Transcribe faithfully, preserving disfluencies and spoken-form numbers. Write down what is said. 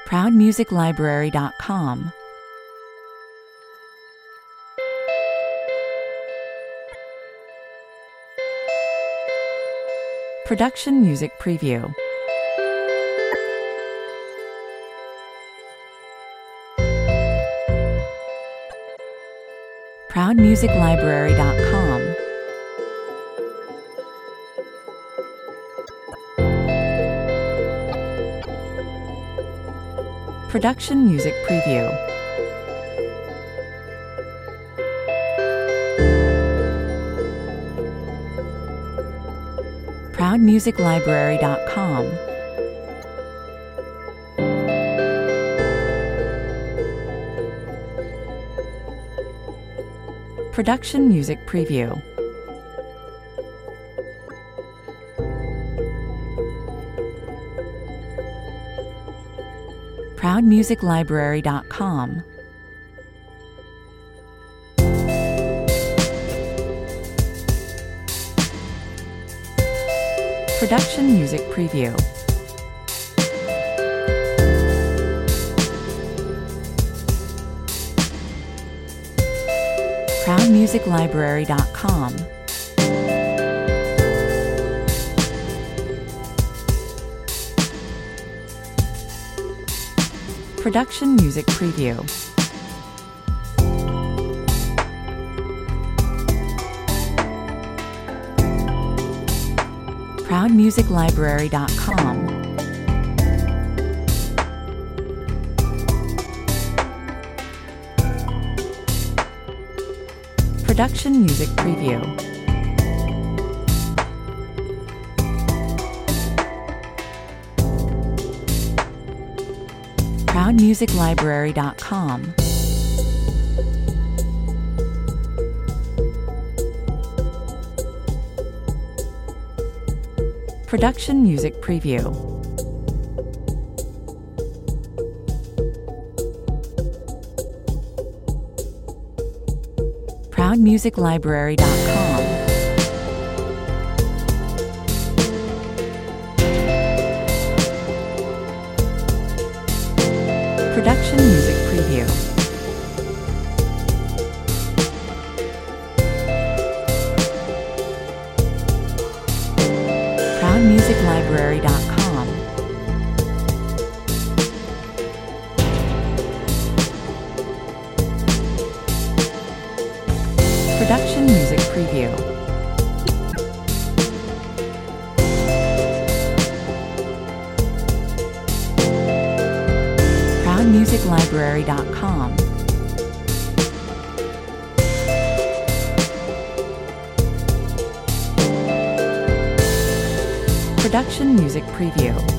proud music library dot com. Production Music Preview. proud music library dot com. Production Music Preview. proud music library dot com. Production Music Preview. proud music library dot com. Production Music Preview. proud music library dot com. Production Music Preview. proud music library dot com. Production Music Preview. proud music library dot com. Production Music Preview. proud music library dot com. Production Music Preview. proud music library dot com. Production Music Preview. proud music library dot com. Production Music Preview.